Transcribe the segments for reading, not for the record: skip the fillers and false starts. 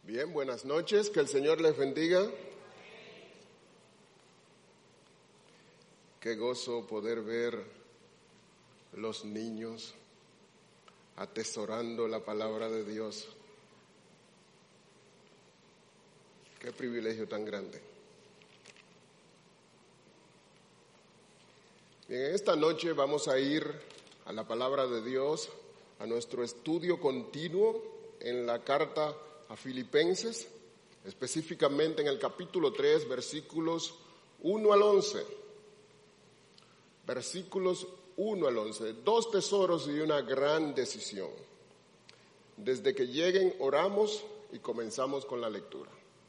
Bien, buenas noches, que el Señor les bendiga. Qué gozo poder ver los niños atesorando la palabra de Dios. Qué privilegio tan grande. Bien, en esta noche vamos a ir a la palabra de Dios, a nuestro estudio continuo en la carta a Filipenses, específicamente en el capítulo 3, versículos 1 al 11. Versículos 1 al 11, dos tesoros y una gran decisión. Desde que lleguen oramos y comenzamos con la lectura.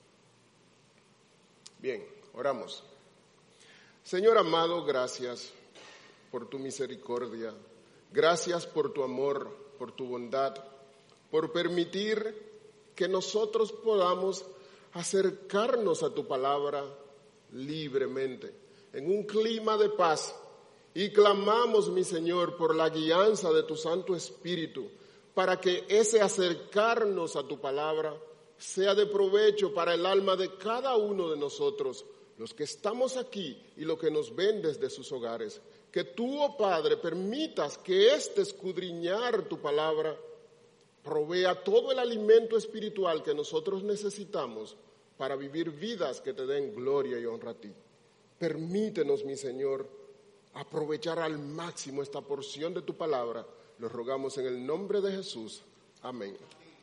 Bien, oramos. Señor amado, gracias por tu misericordia, gracias por tu amor, por tu bondad, por permitir que nosotros podamos acercarnos a tu palabra libremente, en un clima de paz. Y clamamos, mi Señor, por la guianza de tu Santo Espíritu, para que ese acercarnos a tu palabra sea de provecho para el alma de cada uno de nosotros, los que estamos aquí y los que nos ven desde sus hogares. Que tú, oh Padre, permitas que este escudriñar tu palabra provea todo el alimento espiritual que nosotros necesitamos para vivir vidas que te den gloria y honra a ti. Permítenos, mi Señor, aprovechar al máximo esta porción de tu palabra. Lo rogamos en el nombre de Jesús. Amén.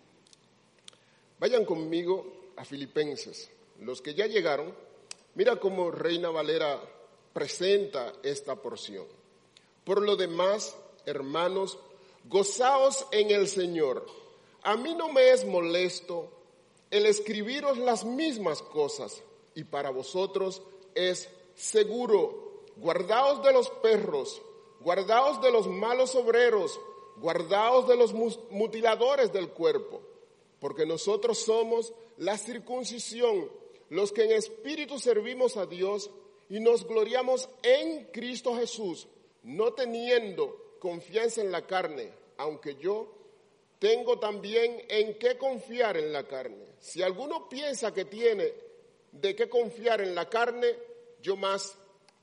Vayan conmigo a Filipenses. Los que ya llegaron, mira cómo Reina Valera presenta esta porción. Por lo demás, hermanos, gozaos en el Señor. A mí no me es molesto el escribiros las mismas cosas, y para vosotros es seguro. Guardaos de los perros, guardaos de los malos obreros, guardaos de los mutiladores del cuerpo, porque nosotros somos la circuncisión, los que en espíritu servimos a Dios y nos gloriamos en Cristo Jesús, no teniendo confianza en la carne, aunque yo tengo también en qué confiar en la carne. Si alguno piensa que tiene de qué confiar en la carne, yo más.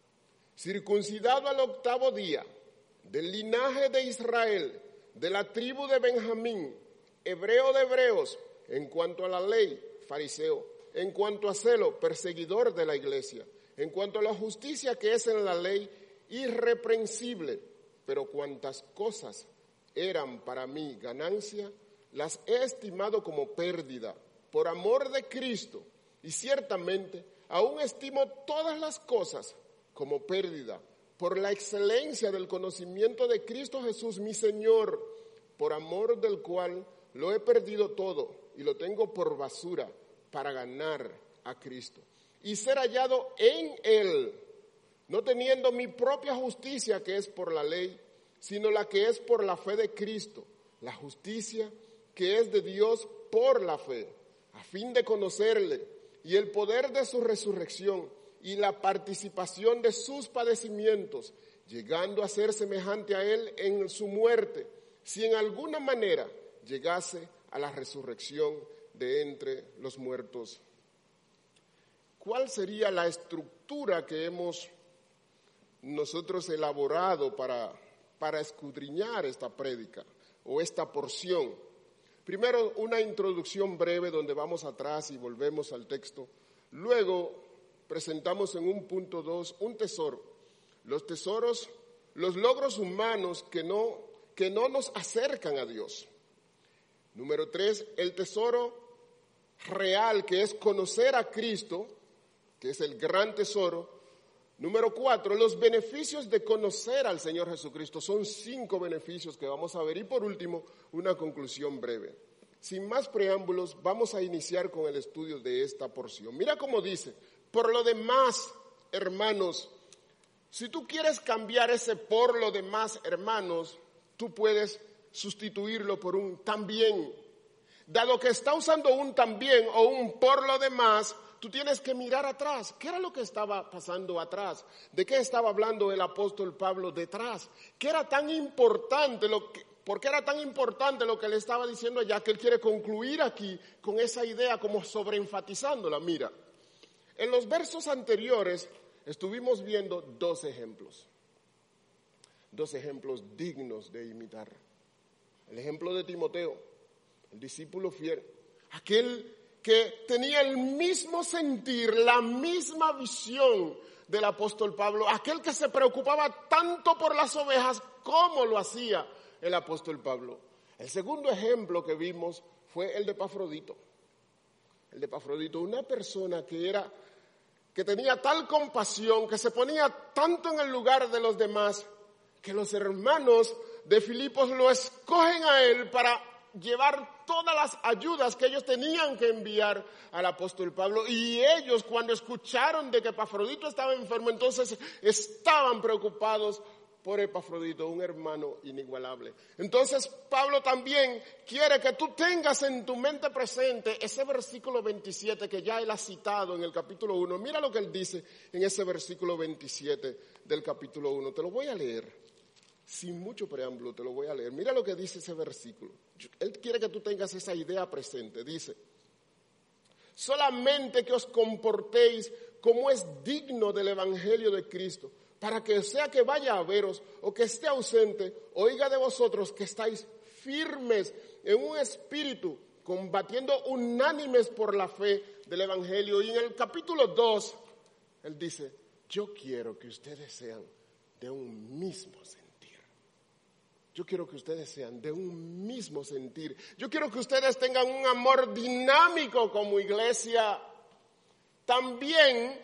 Circuncidado al 8º día, del linaje de Israel, de la tribu de Benjamín, hebreo de hebreos, en cuanto a la ley, fariseo, en cuanto a celo, perseguidor de la iglesia, en cuanto a la justicia que es en la ley, irreprensible. Pero cuantas cosas eran para mí ganancia, las he estimado como pérdida por amor de Cristo, y ciertamente aún estimo todas las cosas como pérdida por la excelencia del conocimiento de Cristo Jesús, mi Señor, por amor del cual lo he perdido todo y lo tengo por basura para ganar a Cristo y ser hallado en Él, no teniendo mi propia justicia que es por la ley, sino la que es por la fe de Cristo, la justicia que es de Dios por la fe, a fin de conocerle y el poder de su resurrección y la participación de sus padecimientos, llegando a ser semejante a él en su muerte, si en alguna manera llegase a la resurrección de entre los muertos. ¿Cuál sería la estructura que hemos nosotros elaborado para escudriñar esta prédica o esta porción? Primero, una introducción breve donde vamos atrás y volvemos al texto. Luego, presentamos en un punto 2 un tesoro. Los tesoros, los logros humanos que no nos acercan a Dios. Número 3, el tesoro real, que es conocer a Cristo, que es el gran tesoro. Número 4, los beneficios de conocer al Señor Jesucristo. Son 5 beneficios que vamos a ver. Y por último, una conclusión breve. Sin más preámbulos, vamos a iniciar con el estudio de esta porción. Mira cómo dice: por lo demás, hermanos. Si tú quieres cambiar ese por lo demás, hermanos, tú puedes sustituirlo por un también. Dado que está usando un también o un por lo demás, tú tienes que mirar atrás. ¿Qué era lo que estaba pasando atrás? ¿De qué estaba hablando el apóstol Pablo detrás? ¿Qué era tan importante porque era tan importante lo que le estaba diciendo allá, que él quiere concluir aquí con esa idea como sobreenfatizándola. Mira, en los versos anteriores estuvimos viendo dos ejemplos dignos de imitar. El ejemplo de Timoteo, el discípulo fiel, aquel que tenía el mismo sentir, la misma visión del apóstol Pablo, aquel que se preocupaba tanto por las ovejas como lo hacía el apóstol Pablo. El segundo ejemplo que vimos fue el de Epafrodito. El de Epafrodito, una persona que tenía tal compasión, que se ponía tanto en el lugar de los demás, que los hermanos de Filipos lo escogen a él para llevar todas las ayudas que ellos tenían que enviar al apóstol Pablo. Y ellos, cuando escucharon de que Epafrodito estaba enfermo, entonces estaban preocupados por Epafrodito, un hermano inigualable. Entonces Pablo también quiere que tú tengas en tu mente presente ese versículo 27 que ya él ha citado en el capítulo 1. Mira lo que él dice en ese versículo 27 del capítulo 1. Te lo voy a leer. Sin mucho preámbulo te lo voy a leer. Mira lo que dice ese versículo. Él quiere que tú tengas esa idea presente. Dice: solamente que os comportéis como es digno del evangelio de Cristo, para que sea que vaya a veros o que esté ausente, oiga de vosotros que estáis firmes en un espíritu, combatiendo unánimes por la fe del evangelio. Y en el capítulo 2, él dice: yo quiero que ustedes sean de un mismo sentir. Yo quiero que ustedes sean de un mismo sentir. Yo quiero que ustedes tengan un amor dinámico como iglesia. También,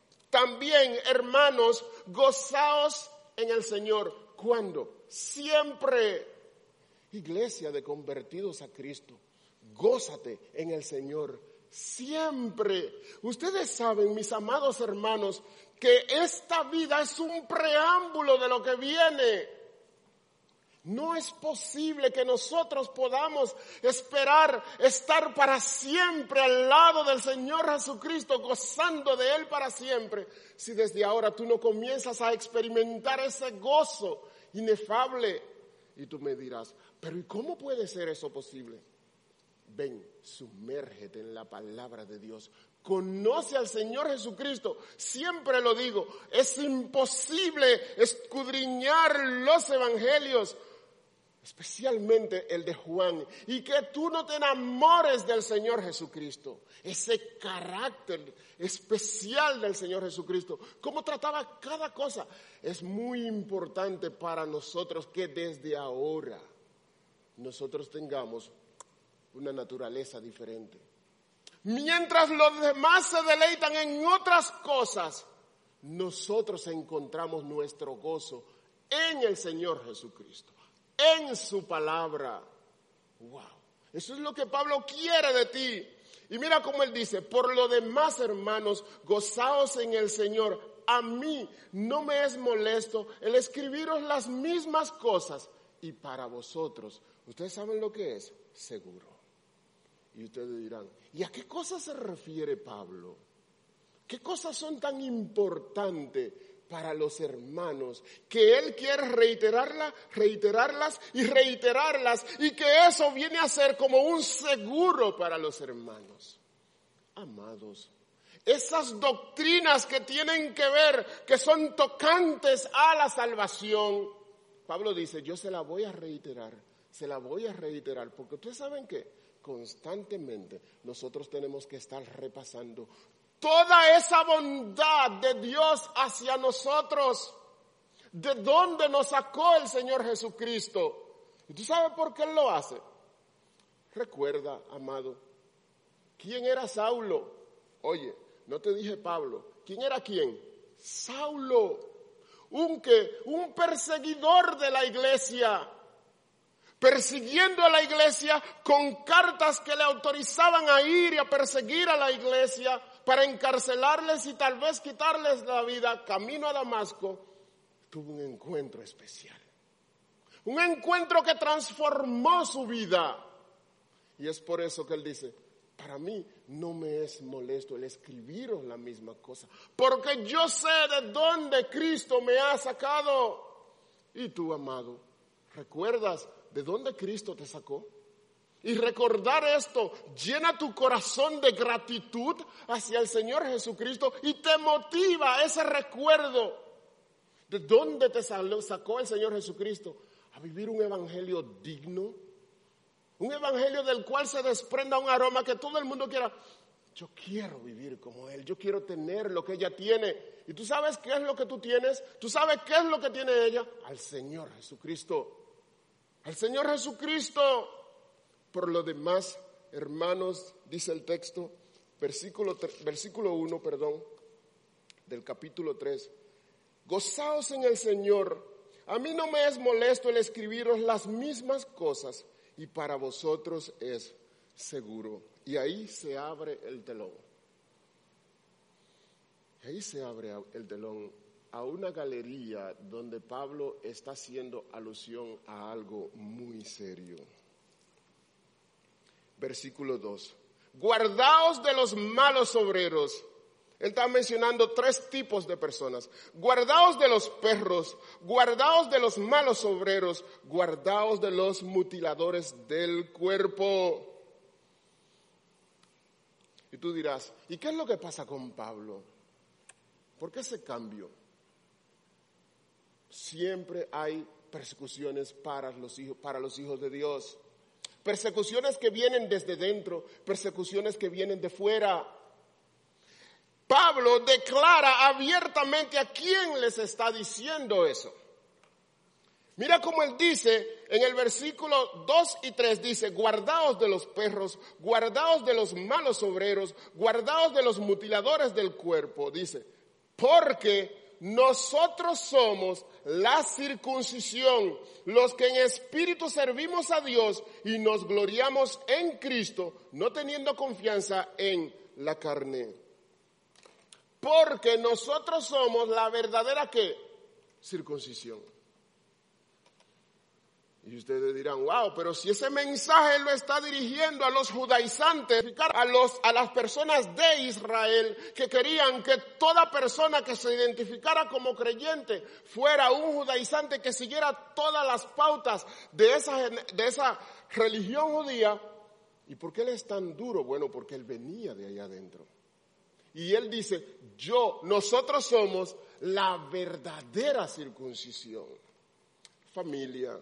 hermanos, gozaos en el Señor. ¿Cuándo? Siempre. Iglesia de convertidos a Cristo, gózate en el Señor. Siempre. Ustedes saben, mis amados hermanos, que esta vida es un preámbulo de lo que viene. No es posible que nosotros podamos esperar estar para siempre al lado del Señor Jesucristo, gozando de Él para siempre, si desde ahora tú no comienzas a experimentar ese gozo inefable. Y tú me dirás: pero ¿y cómo puede ser eso posible? Ven, sumérgete en la palabra de Dios. Conoce al Señor Jesucristo. Siempre lo digo, es imposible escudriñar los evangelios, especialmente el de Juan, y que tú no te enamores del Señor Jesucristo, ese carácter especial del Señor Jesucristo, cómo trataba cada cosa. Es muy importante para nosotros que desde ahora nosotros tengamos una naturaleza diferente. Mientras los demás se deleitan en otras cosas, nosotros encontramos nuestro gozo en el Señor Jesucristo, en su palabra. Wow. Eso es lo que Pablo quiere de ti. Y mira cómo él dice: por lo demás, hermanos, gozaos en el Señor. A mí no me es molesto el escribiros las mismas cosas. Y para vosotros, ¿ustedes saben lo que es? Seguro. Y ustedes dirán: ¿y a qué cosas se refiere Pablo? ¿Qué cosas son tan importantes para los hermanos que él quiere reiterarlas y que eso viene a ser como un seguro para los hermanos? Amados, esas doctrinas que tienen que ver, que son tocantes a la salvación, Pablo dice: yo se la voy a reiterar, porque ustedes saben que constantemente nosotros tenemos que estar repasando toda esa bondad de Dios hacia nosotros, de dónde nos sacó el Señor Jesucristo. ¿Y tú sabes por qué Él lo hace? Recuerda, amado, ¿quién era Saulo? Oye, no te dije Pablo. ¿Quién era quién? Saulo, un perseguidor de la iglesia, persiguiendo a la iglesia con cartas que le autorizaban a ir y a perseguir a la iglesia para encarcelarles y tal vez quitarles la vida. Camino a Damasco, tuvo un encuentro especial, un encuentro que transformó su vida. Y es por eso que él dice: para mí no me es molesto el escribiros la misma cosa, porque yo sé de dónde Cristo me ha sacado. Y tú, amado, ¿recuerdas de dónde Cristo te sacó. Y recordar esto llena tu corazón de gratitud hacia el Señor Jesucristo y te motiva ese recuerdo de dónde te sacó el Señor Jesucristo a vivir un evangelio digno, un evangelio del cual se desprenda un aroma que todo el mundo quiera. Yo quiero vivir como Él, yo quiero tener lo que ella tiene. ¿Y tú sabes qué es lo que tú tienes? ¿Tú sabes qué es lo que tiene ella? Al Señor Jesucristo. Al Señor Jesucristo. Por lo demás, hermanos, dice el texto, versículo 1, del capítulo 3. Gozaos en el Señor. A mí no me es molesto el escribiros las mismas cosas y para vosotros es seguro. Y ahí se abre el telón. Ahí se abre el telón a una galería donde Pablo está haciendo alusión a algo muy serio. Versículo 2. Guardaos de los malos obreros. Él está mencionando 3 tipos de personas. Guardaos de los perros, guardaos de los malos obreros, guardaos de los mutiladores del cuerpo. Y tú dirás, ¿y qué es lo que pasa con Pablo? ¿Por qué ese cambio? Siempre hay persecuciones para los hijos de Dios. Persecuciones que vienen desde dentro, persecuciones que vienen de fuera. Pablo declara abiertamente a quién les está diciendo eso. Mira cómo él dice en el versículo 2 y 3, dice, guardaos de los perros, guardaos de los malos obreros, guardaos de los mutiladores del cuerpo, dice, porque nosotros somos la circuncisión, los que en espíritu servimos a Dios y nos gloriamos en Cristo, no teniendo confianza en la carne. Porque nosotros somos la verdadera ¿qué? Circuncisión. Y ustedes dirán, wow, pero si ese mensaje lo está dirigiendo a los judaizantes, a las personas de Israel que querían que toda persona que se identificara como creyente fuera un judaizante que siguiera todas las pautas de esa religión judía. ¿Y por qué él es tan duro? Bueno, porque él venía de allá adentro. Y él dice, nosotros somos la verdadera circuncisión. Familia,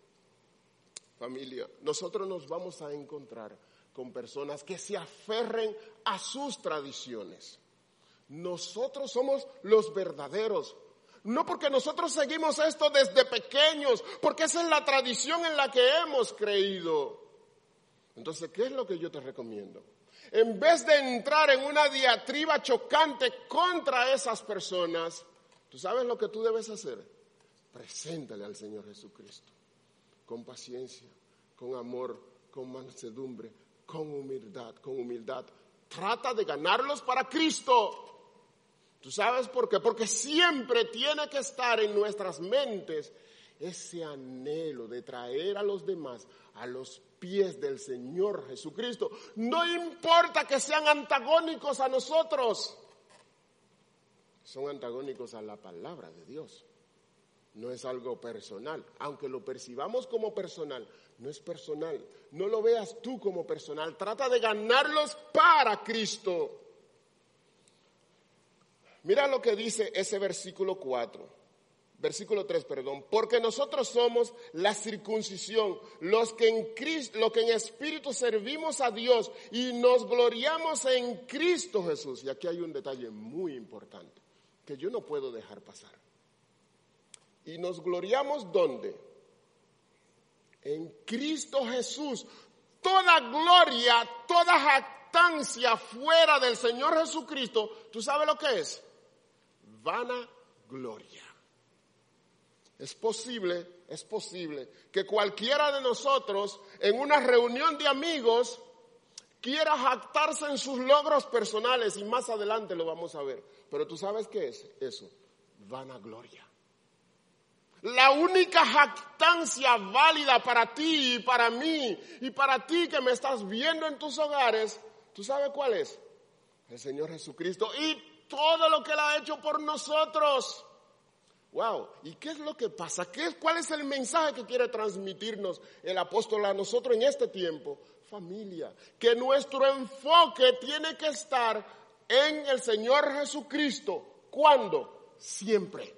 nosotros nos vamos a encontrar con personas que se aferren a sus tradiciones. Nosotros somos los verdaderos. No porque nosotros seguimos esto desde pequeños, porque esa es la tradición en la que hemos creído. Entonces, ¿qué es lo que yo te recomiendo? En vez de entrar en una diatriba chocante contra esas personas, ¿tú sabes lo que tú debes hacer? Preséntale al Señor Jesucristo. Con paciencia, con amor, con mansedumbre, con humildad. Trata de ganarlos para Cristo. ¿Tú sabes por qué? Porque siempre tiene que estar en nuestras mentes ese anhelo de traer a los demás a los pies del Señor Jesucristo. No importa que sean antagónicos a nosotros. Son antagónicos a la palabra de Dios. No es algo personal, aunque lo percibamos como personal, no es personal. No lo veas tú como personal, trata de ganarlos para Cristo. Mira lo que dice ese versículo 3, porque nosotros somos la circuncisión, los que en espíritu servimos a Dios y nos gloriamos en Cristo Jesús. Y aquí hay un detalle muy importante que yo no puedo dejar pasar. ¿Y nos gloriamos dónde? En Cristo Jesús. Toda gloria, toda jactancia fuera del Señor Jesucristo, ¿tú sabes lo que es? Vana gloria. Es posible que cualquiera de nosotros en una reunión de amigos quiera jactarse en sus logros personales y más adelante lo vamos a ver. Pero ¿tú sabes qué es eso? Vanagloria. La única jactancia válida para ti y para mí y para ti que me estás viendo en tus hogares, ¿tú sabes cuál es? El Señor Jesucristo y todo lo que Él ha hecho por nosotros. Wow, ¿y qué es lo que pasa? ¿Cuál es el mensaje que quiere transmitirnos el apóstol a nosotros en este tiempo? Familia, que nuestro enfoque tiene que estar en el Señor Jesucristo. ¿Cuándo? Siempre.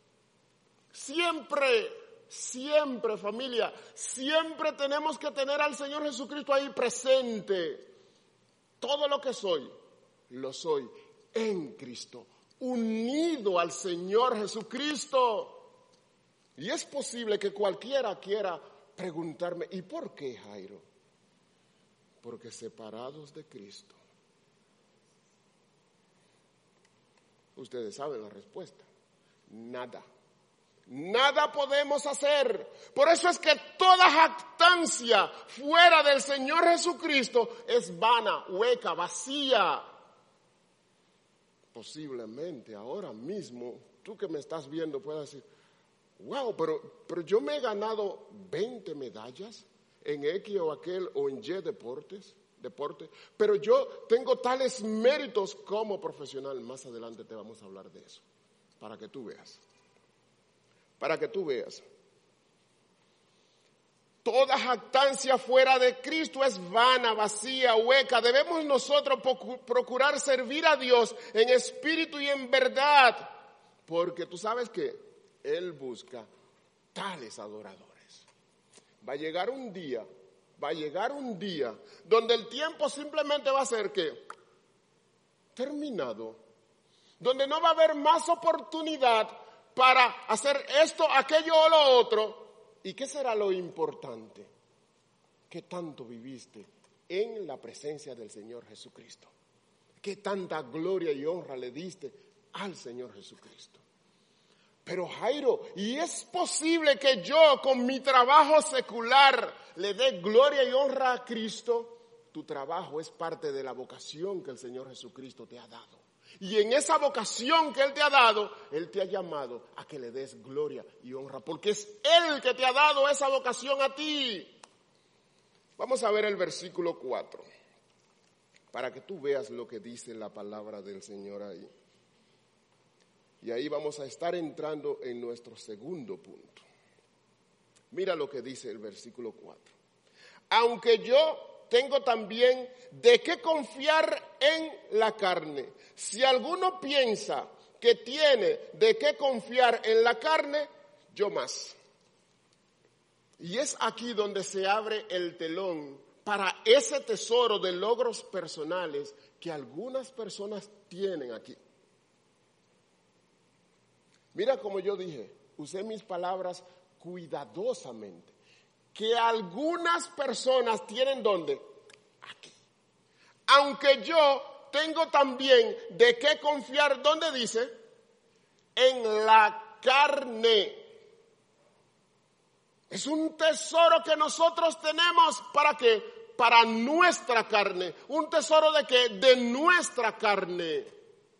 Siempre, familia. Siempre tenemos que tener al Señor Jesucristo ahí presente. Todo lo que soy, lo soy en Cristo, unido al Señor Jesucristo. Y es posible que cualquiera quiera preguntarme, ¿y por qué, Jairo? Porque separados de Cristo. Ustedes saben la respuesta. Nada podemos hacer. Por eso es que toda jactancia fuera del Señor Jesucristo es vana, hueca, vacía. Posiblemente ahora mismo, tú que me estás viendo puedas decir, wow, pero yo me he ganado 20 medallas en X o aquel o en Y deporte, pero yo tengo tales méritos como profesional. Más adelante te vamos a hablar de eso, para que tú veas. Toda jactancia fuera de Cristo es vana, vacía, hueca. Debemos nosotros procurar servir a Dios en espíritu y en verdad, porque tú sabes que Él busca tales adoradores. Va a llegar un día donde el tiempo simplemente va a ser que terminado, donde no va a haber más oportunidad para hacer esto, aquello o lo otro. ¿Y qué será lo importante? ¿Qué tanto viviste en la presencia del Señor Jesucristo? ¿Qué tanta gloria y honra le diste al Señor Jesucristo? Pero Jairo, ¿y es posible que yo con mi trabajo secular le dé gloria y honra a Cristo? Tu trabajo es parte de la vocación que el Señor Jesucristo te ha dado. Y en esa vocación que Él te ha dado, Él te ha llamado a que le des gloria y honra, porque es Él que te ha dado esa vocación a ti. Vamos a ver el versículo 4, para que tú veas lo que dice la palabra del Señor ahí. Y ahí vamos a estar entrando en nuestro segundo punto. Mira lo que dice el versículo 4. Aunque yo tengo también de qué confiar en la carne. Si alguno piensa que tiene de qué confiar en la carne, yo más. Y es aquí donde se abre el telón para ese tesoro de logros personales que algunas personas tienen aquí. Mira como yo dije, usé mis palabras cuidadosamente. Que algunas personas tienen ¿dónde? Aquí. Aunque yo tengo también de qué confiar, ¿dónde dice? En la carne. Es un tesoro que nosotros tenemos, ¿para qué? Para nuestra carne. ¿Un tesoro de qué? De nuestra carne.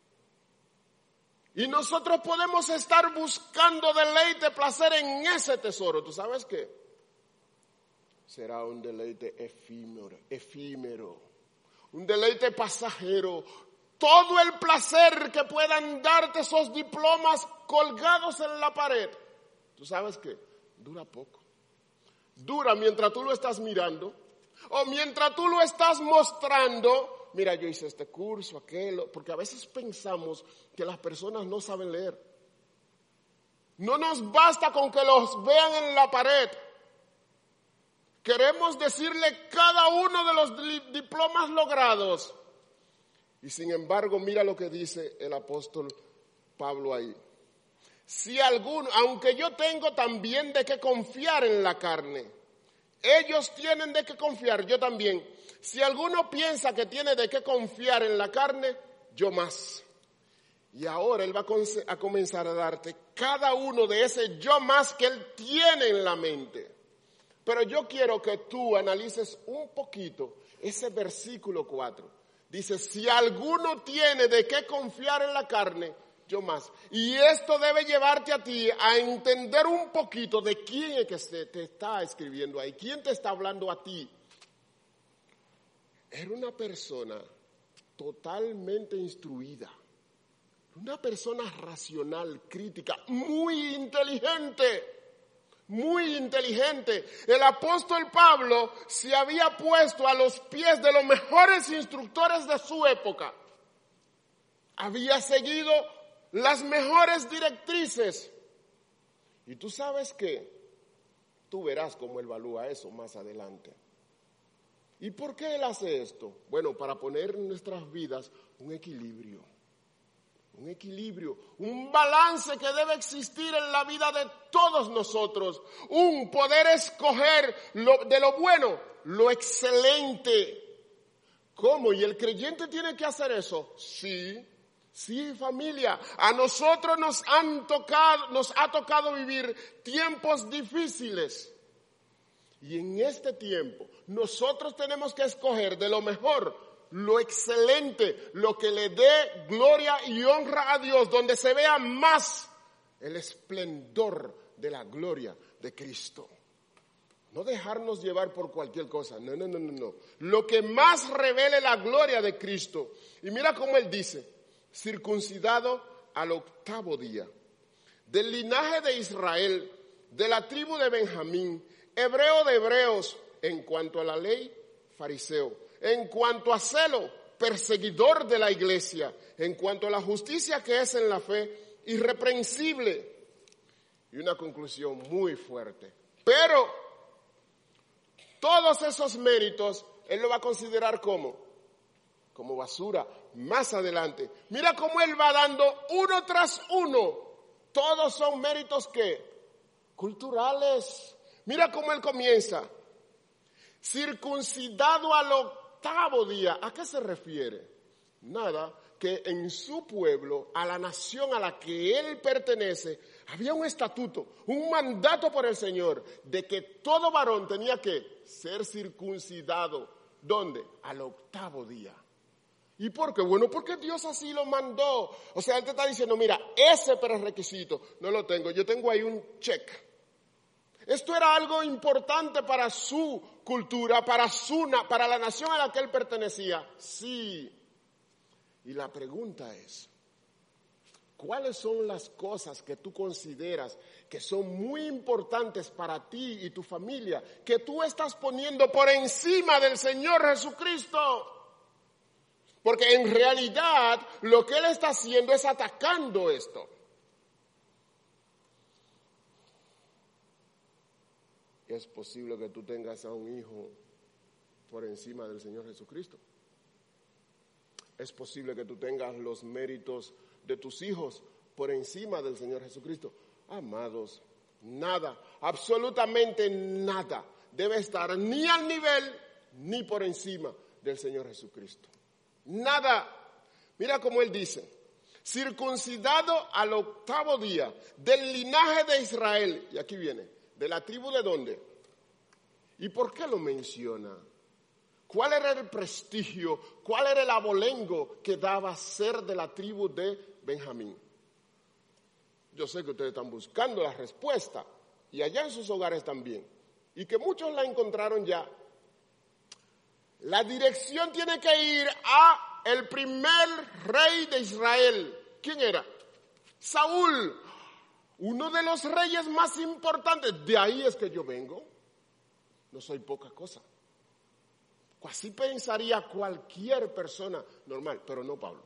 Y nosotros podemos estar buscando deleite, placer en ese tesoro. ¿Tú sabes qué? Será un deleite efímero, un deleite pasajero. Todo el placer que puedan darte esos diplomas colgados en la pared, ¿tú sabes qué? Dura poco. Dura mientras tú lo estás mirando o mientras tú lo estás mostrando. Mira, yo hice este curso, aquello, porque a veces pensamos que las personas no saben leer. No nos basta con que los vean en la pared. Queremos decirle cada uno de los diplomas logrados. Y sin embargo, mira lo que dice el apóstol Pablo ahí. Si alguno, aunque yo tengo también de qué confiar en la carne, ellos tienen de qué confiar, yo también. Si alguno piensa que tiene de qué confiar en la carne, yo más. Y ahora Él va a comenzar a darte cada uno de ese yo más que Él tiene en la mente. Pero yo quiero que tú analices un poquito ese versículo 4. Dice, si alguno tiene de qué confiar en la carne, yo más. Y esto debe llevarte a ti a entender un poquito de quién es que te está escribiendo ahí. ¿Quién te está hablando a ti? Era una persona totalmente instruida, una persona racional, crítica, muy inteligente. Muy inteligente. El apóstol Pablo se había puesto a los pies de los mejores instructores de su época. Había seguido las mejores directrices. Y tú sabes qué, tú verás cómo él evalúa eso más adelante. ¿Y por qué él hace esto? Bueno, para poner en nuestras vidas un equilibrio. Un equilibrio, un balance que debe existir en la vida de todos nosotros. Un poder escoger de lo bueno, lo excelente. ¿Cómo? ¿Y el creyente tiene que hacer eso? Sí, familia. A nosotros nos ha tocado vivir tiempos difíciles. Y en este tiempo, nosotros tenemos que escoger de lo mejor, lo excelente, lo que le dé gloria y honra a Dios, donde se vea más el esplendor de la gloria de Cristo. No dejarnos llevar por cualquier cosa, no. Lo que más revele la gloria de Cristo. Y mira cómo él dice, circuncidado al 8º día, del linaje de Israel, de la tribu de Benjamín, hebreo de hebreos, en cuanto a la ley, fariseo. En cuanto a celo, perseguidor de la iglesia. En cuanto a la justicia que es en la fe, irreprensible. Y una conclusión muy fuerte. Pero todos esos méritos, él lo va a considerar como basura más adelante. Mira cómo él va dando uno tras uno. Todos son méritos ¿qué? Culturales. Mira cómo él comienza. Circuncidado al 8º día. ¿A qué se refiere? Nada, que en su pueblo, a la nación a la que él pertenece, había un estatuto, un mandato por el Señor, de que todo varón tenía que ser circuncidado. ¿Dónde? Al 8º día. ¿Y por qué? Bueno, porque Dios así lo mandó. O sea, él te está diciendo, mira, ese prerequisito no lo tengo, yo tengo ahí un check. Esto era algo importante para su cultura, para la nación a la que él pertenecía. Sí. Y la pregunta es, ¿cuáles son las cosas que tú consideras que son muy importantes para ti y tu familia, que tú estás poniendo por encima del Señor Jesucristo? Porque en realidad lo que él está haciendo es atacando esto. Es posible que tú tengas a un hijo por encima del Señor Jesucristo. Es posible que tú tengas los méritos de tus hijos por encima del Señor Jesucristo. Amados, nada, absolutamente nada debe estar ni al nivel ni por encima del Señor Jesucristo. Nada. Mira cómo él dice, circuncidado al 8º día del linaje de Israel. Y aquí viene. ¿De la tribu de dónde? ¿Y por qué lo menciona? ¿Cuál era el prestigio? ¿Cuál era el abolengo que daba ser de la tribu de Benjamín? Yo sé que ustedes están buscando la respuesta y allá en sus hogares también. Y que muchos la encontraron ya. La dirección tiene que ir a el primer rey de Israel. ¿Quién era? Saúl. Uno de los reyes más importantes, de ahí es que yo vengo, no soy poca cosa. Así pensaría cualquier persona normal, pero no Pablo.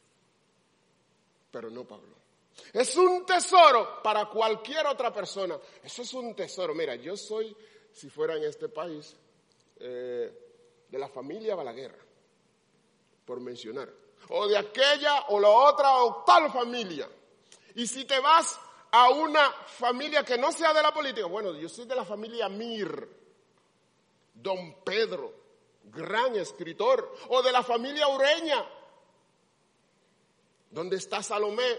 Es un tesoro para cualquier otra persona, eso es un tesoro. Mira, yo soy, si fuera en este país, de la familia Balaguer, por mencionar, o de aquella o la otra o tal familia. Y si te vas a una familia que no sea de la política. Bueno, yo soy de la familia Mir, Don Pedro, gran escritor, o de la familia Ureña, donde está Salomé.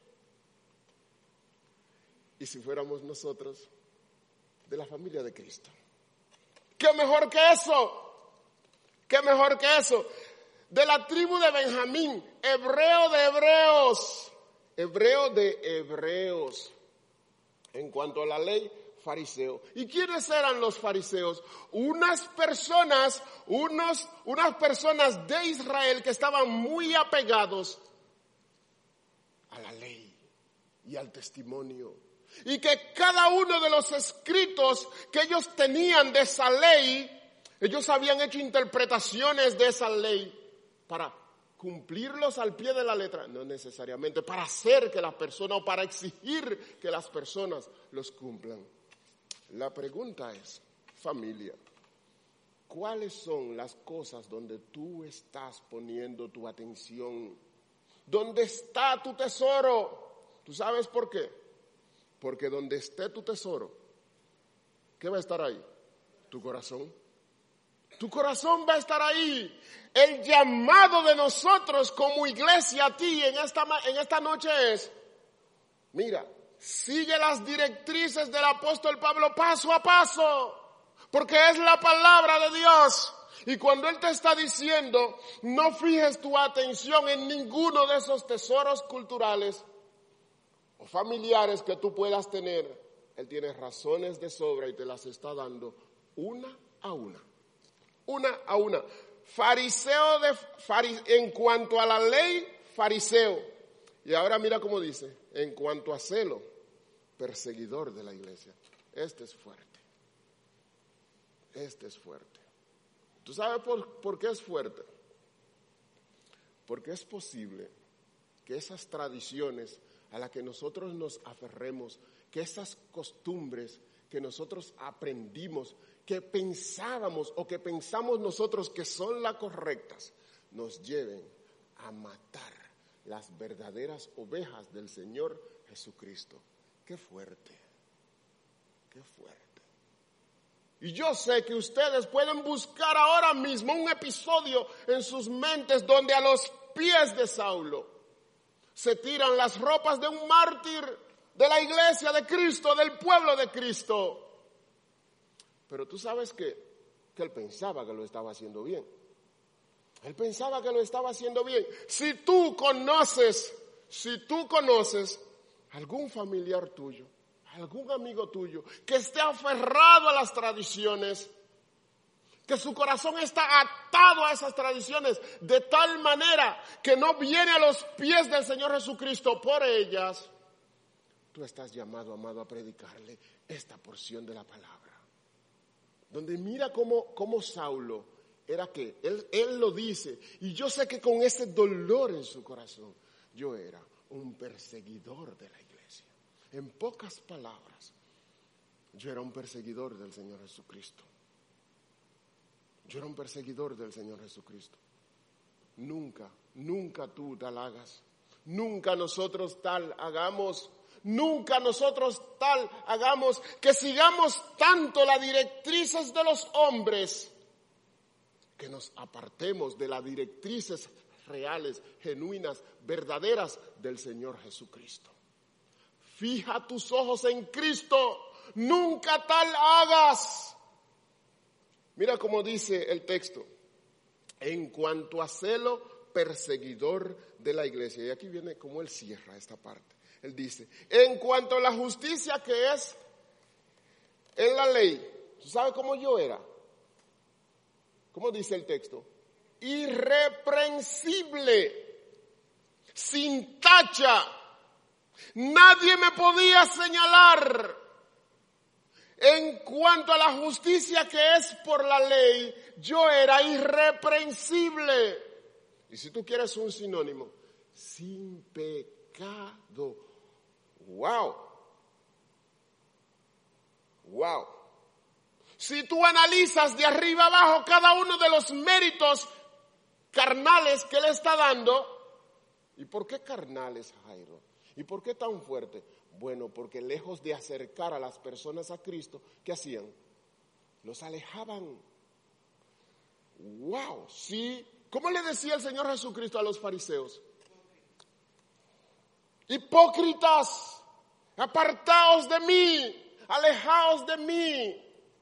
Y si fuéramos nosotros, de la familia de Cristo. ¿Qué mejor que eso? ¿Qué mejor que eso? De la tribu de Benjamín, hebreo de hebreos. Hebreo de hebreos. En cuanto a la ley, fariseo. ¿Y quiénes eran los fariseos? Unas personas de Israel que estaban muy apegados a la ley y al testimonio. Y que cada uno de los escritos que ellos tenían de esa ley, ellos habían hecho interpretaciones de esa ley para cumplirlos al pie de la letra, no necesariamente para hacer que las personas o para exigir que las personas los cumplan. La pregunta es, familia, ¿cuáles son las cosas donde tú estás poniendo tu atención? ¿Dónde está tu tesoro? ¿Tú sabes por qué? Porque donde esté tu tesoro, ¿qué va a estar ahí? Tu corazón. Tu corazón va a estar ahí. El llamado de nosotros como iglesia a ti en esta noche es, mira, sigue las directrices del apóstol Pablo paso a paso, porque es la palabra de Dios. Y cuando Él te está diciendo, no fijes tu atención en ninguno de esos tesoros culturales o familiares que tú puedas tener, Él tiene razones de sobra y te las está dando una a una. Una a una. En cuanto a la ley, fariseo. Y ahora mira cómo dice, en cuanto a celo, perseguidor de la iglesia. Este es fuerte. Este es fuerte. ¿Tú sabes por qué es fuerte? Porque es posible que esas tradiciones a las que nosotros nos aferremos, que esas costumbres que nosotros aprendimos, que pensábamos o que pensamos nosotros que son las correctas, nos lleven a matar las verdaderas ovejas del Señor Jesucristo. ¡Qué fuerte! ¡Qué fuerte! Y yo sé que ustedes pueden buscar ahora mismo un episodio en sus mentes donde a los pies de Saulo se tiran las ropas de un mártir de la iglesia de Cristo, del pueblo de Cristo. Pero tú sabes que él pensaba que lo estaba haciendo bien. Él pensaba que lo estaba haciendo bien. Si tú conoces algún familiar tuyo, algún amigo tuyo que esté aferrado a las tradiciones, que su corazón está atado a esas tradiciones de tal manera que no viene a los pies del Señor Jesucristo por ellas, tú estás llamado, amado, a predicarle esta porción de la palabra. Donde mira cómo Saulo era que, él lo dice, y yo sé que con ese dolor en su corazón, yo era un perseguidor de la iglesia. En pocas palabras, yo era un perseguidor del Señor Jesucristo. Yo era un perseguidor del Señor Jesucristo. Nunca tú tal hagas. Nunca nosotros tal hagamos. Nunca nosotros tal hagamos que sigamos tanto las directrices de los hombres que nos apartemos de las directrices reales, genuinas, verdaderas del Señor Jesucristo. Fija tus ojos en Cristo, nunca tal hagas. Mira cómo dice el texto, en cuanto a celo, perseguidor de la iglesia. Y aquí viene como él cierra esta parte. Él dice, en cuanto a la justicia que es en la ley, ¿tú sabes cómo yo era? ¿Cómo dice el texto? Irreprensible, sin tacha, nadie me podía señalar. En cuanto a la justicia que es por la ley, yo era irreprensible. Y si tú quieres un sinónimo, sin pecado. ¡Wow! ¡Wow! Si tú analizas de arriba abajo cada uno de los méritos carnales que le está dando, ¿y por qué carnales, Jairo? ¿Y por qué tan fuerte? Bueno, porque lejos de acercar a las personas a Cristo, ¿qué hacían? Los alejaban. ¡Wow! Sí. ¿Cómo le decía el Señor Jesucristo a los fariseos? Hipócritas, apartaos de mí, alejaos de mí,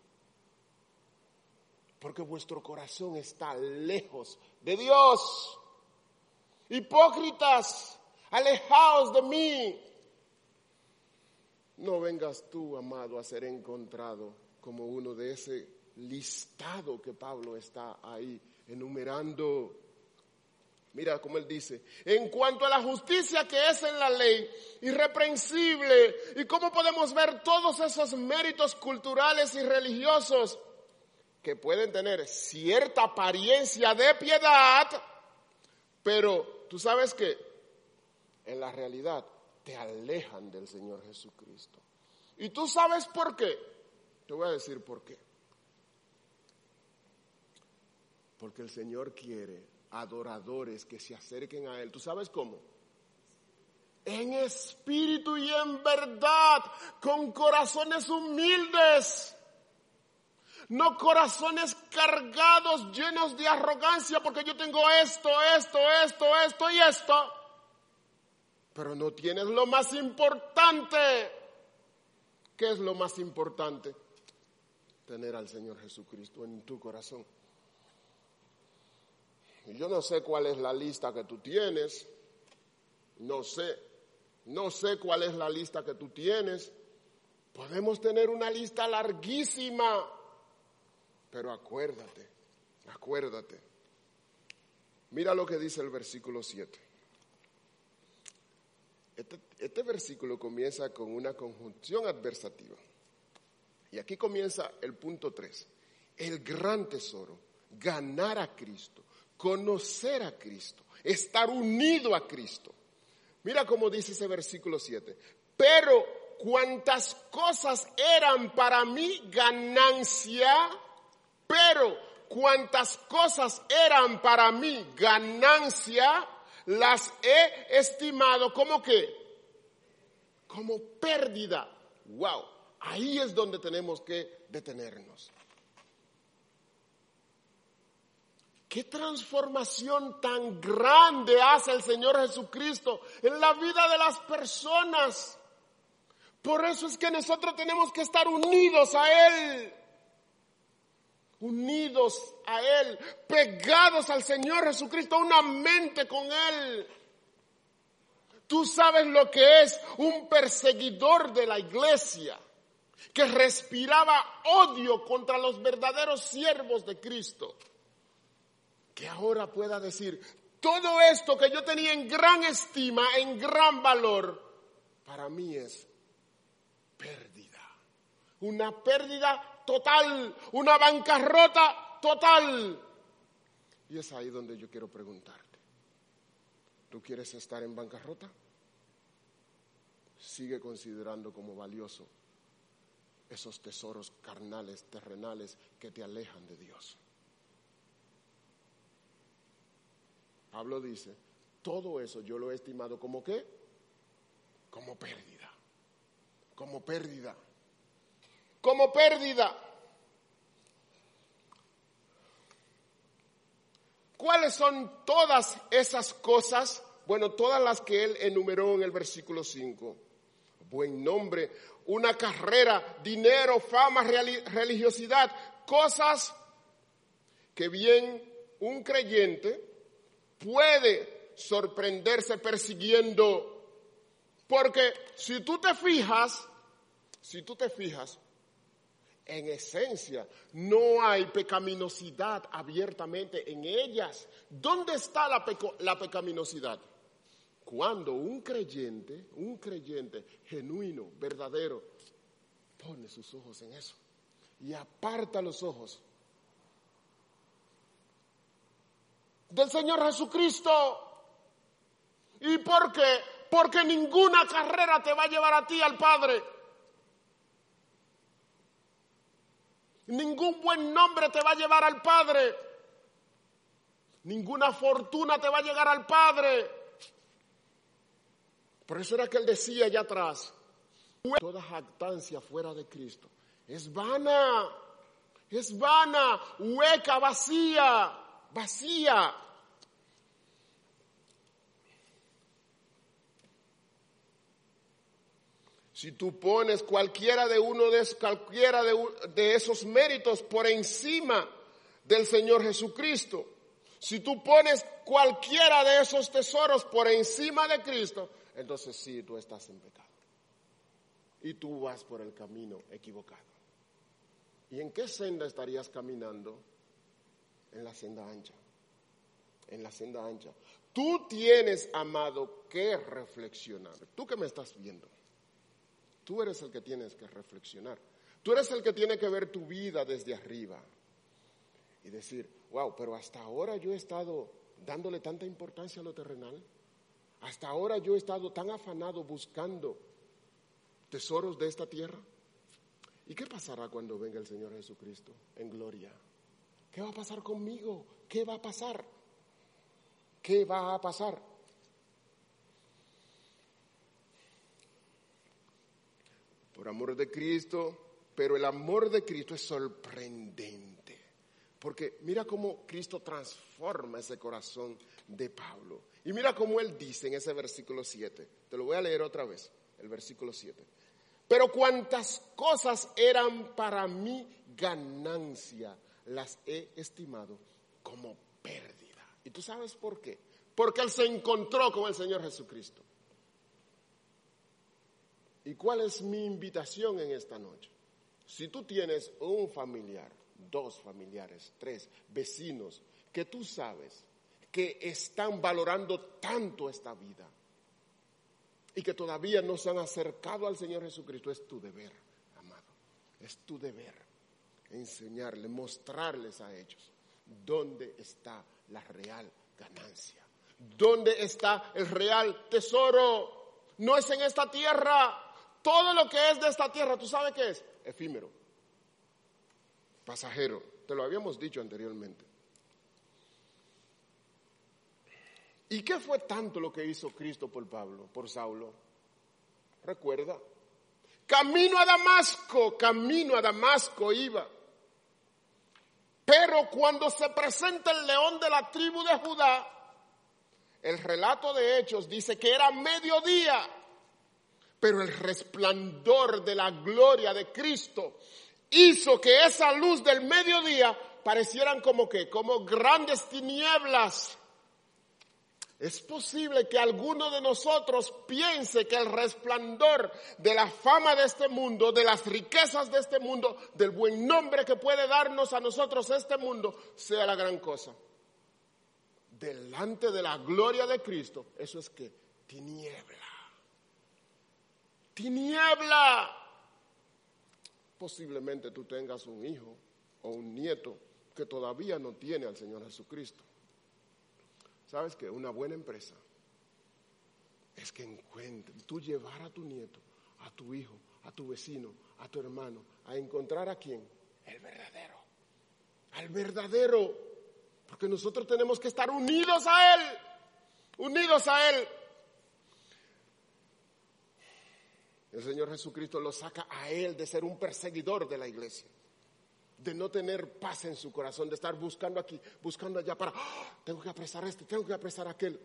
porque vuestro corazón está lejos de Dios. Hipócritas, alejaos de mí. No vengas tú, amado, a ser encontrado como uno de ese listado que Pablo está ahí enumerando. Mira cómo él dice, en cuanto a la justicia que es en la ley, irreprensible, y cómo podemos ver todos esos méritos culturales y religiosos que pueden tener cierta apariencia de piedad, pero tú sabes que en la realidad te alejan del Señor Jesucristo. ¿Y tú sabes por qué? Te voy a decir por qué. Porque el Señor quiere adoradores que se acerquen a Él. ¿Tú sabes cómo? En espíritu y en verdad, con corazones humildes. No corazones cargados, llenos de arrogancia, porque yo tengo esto y esto. Pero no tienes lo más importante. ¿Qué es lo más importante? Tener al Señor Jesucristo en tu corazón. Yo no sé cuál es la lista que tú tienes. No sé cuál es la lista que tú tienes. Podemos tener una lista larguísima. Pero acuérdate. Mira lo que dice el versículo 7. Este versículo comienza con una conjunción adversativa. Y aquí comienza el punto 3. El gran tesoro, ganar a Cristo, conocer a Cristo, estar unido a Cristo. Mira cómo dice ese versículo 7. Pero cuantas cosas eran para mí ganancia, las he estimado como que, como pérdida. Wow, ahí es donde tenemos que detenernos. ¿Qué transformación tan grande hace el Señor Jesucristo en la vida de las personas? Por eso es que nosotros tenemos que estar unidos a Él. Unidos a Él, pegados al Señor Jesucristo, una mente con Él. Tú sabes lo que es un perseguidor de la iglesia, que respiraba odio contra los verdaderos siervos de Cristo. Que ahora pueda decir, todo esto que yo tenía en gran estima, en gran valor, para mí es pérdida. Una pérdida total, una bancarrota total. Y es ahí donde yo quiero preguntarte. ¿Tú quieres estar en bancarrota? Sigue considerando como valioso esos tesoros carnales, terrenales, que te alejan de Dios. Pablo dice, todo eso yo lo he estimado como ¿qué? Como pérdida. Como pérdida. Como pérdida. ¿Cuáles son todas esas cosas? Bueno, todas las que él enumeró en el versículo 5. Buen nombre, una carrera, dinero, fama, religiosidad, cosas que bien un creyente puede sorprenderse persiguiendo. Porque si tú te fijas, en esencia, no hay pecaminosidad abiertamente en ellas. ¿Dónde está la pecaminosidad? Cuando un creyente genuino, verdadero, pone sus ojos en eso y aparta los ojos del Señor Jesucristo. ¿Y por qué? Porque ninguna carrera te va a llevar a ti al Padre. Ningún buen nombre te va a llevar al Padre. Ninguna fortuna te va a llegar al Padre. Por eso era que él decía allá atrás, toda jactancia fuera de Cristo es vana, hueca, vacía. Si tú pones cualquiera de esos méritos por encima del Señor Jesucristo, si tú pones cualquiera de esos tesoros por encima de Cristo, entonces sí, tú estás en pecado. Y tú vas por el camino equivocado. ¿Y en qué senda estarías caminando? En la senda ancha. en la senda ancha. Tú tienes, amado, que reflexionar. Tú que me estás viendo, tú eres el que tienes que reflexionar. Tú eres el que tiene que ver tu vida desde arriba y decir, wow, pero hasta ahora yo he estado dándole tanta importancia a lo terrenal. Hasta ahora yo he estado tan afanado buscando tesoros de esta tierra. ¿Y qué pasará cuando venga el Señor Jesucristo en gloria? ¿Qué va a pasar conmigo? ¿Qué va a pasar? ¿Qué va a pasar? Por amor de Cristo, pero el amor de Cristo es sorprendente. Porque mira cómo Cristo transforma ese corazón de Pablo. Y mira cómo él dice en ese versículo 7. Te lo voy a leer otra vez, el versículo 7. Pero cuantas cosas eran para mí ganancia, las he estimado como pérdida. ¿Y tú sabes por qué? Porque él se encontró con el Señor Jesucristo. ¿Y cuál es mi invitación en esta noche? Si tú tienes un familiar, 2 familiares, 3 vecinos, que tú sabes que están valorando tanto esta vida y que todavía no se han acercado al Señor Jesucristo, es tu deber, amado. Es tu deber enseñarles, mostrarles a ellos dónde está la real ganancia. ¿Dónde está el real tesoro? No es en esta tierra. Todo lo que es de esta tierra, ¿tú sabes qué es? Efímero, pasajero. Te lo habíamos dicho anteriormente. ¿Y qué fue tanto lo que hizo Cristo por Pablo, por Saulo? Recuerda, camino a Damasco iba. Pero cuando se presenta el león de la tribu de Judá, el relato de Hechos dice que era mediodía, pero el resplandor de la gloria de Cristo hizo que esa luz del mediodía parecieran como grandes tinieblas. Es posible que alguno de nosotros piense que el resplandor de la fama de este mundo, de las riquezas de este mundo, del buen nombre que puede darnos a nosotros este mundo, sea la gran cosa. Delante de la gloria de Cristo, eso es que tiniebla. Posiblemente tú tengas un hijo o un nieto que todavía no tiene al Señor Jesucristo. ¿Sabes qué? Una buena empresa es que tú llevar a tu nieto, a tu hijo, a tu vecino, a tu hermano, a encontrar a quién, el verdadero, al verdadero, porque nosotros tenemos que estar unidos a Él. El Señor Jesucristo lo saca a Él de ser un perseguidor de la iglesia, de no tener paz en su corazón, de estar buscando aquí, buscando allá para, tengo que apresar a este, tengo que apresar a aquel.